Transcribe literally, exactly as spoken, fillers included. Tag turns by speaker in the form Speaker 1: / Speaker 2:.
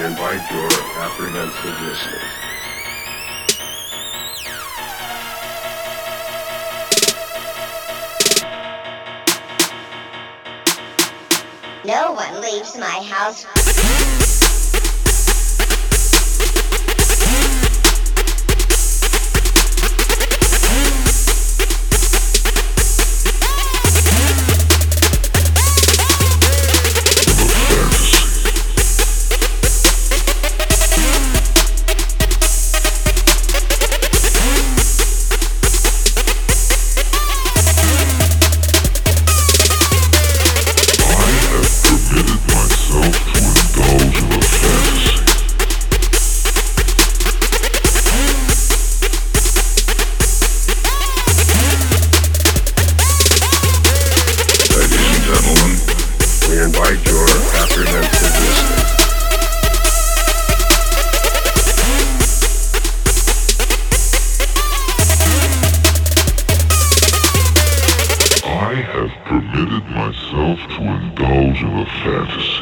Speaker 1: invite your apprehensive listening.
Speaker 2: No one leaves my house. Invite your apprehensive listening.
Speaker 3: I have permitted myself to indulge in a fantasy.